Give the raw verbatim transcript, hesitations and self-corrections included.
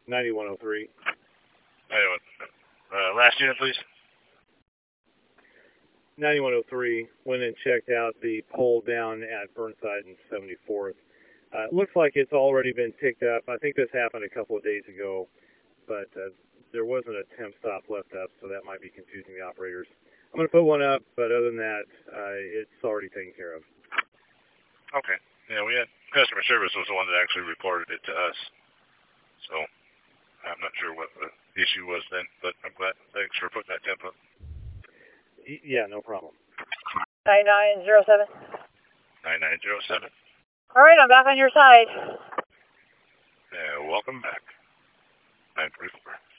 ninety-one oh three. Anyway, uh, last unit, please. ninety-one oh three went and checked out the pole down at Burnside and seventy-fourth. Uh, it looks like it's already been picked up. I think this happened a couple of days ago, but uh, there wasn't a temp stop left up, so that might be confusing the operators. I'm going to put one up, but other than that, uh, it's already taken care of. Okay. Yeah, we had customer service was the one that actually reported it to us. So I'm not sure what the issue was then, but I'm glad. Thanks for putting that temp up. Y- yeah, no problem. nine nine zero seven. nine nine zero seven. All right, I'm back on your side. Uh, welcome back. nine forty-four.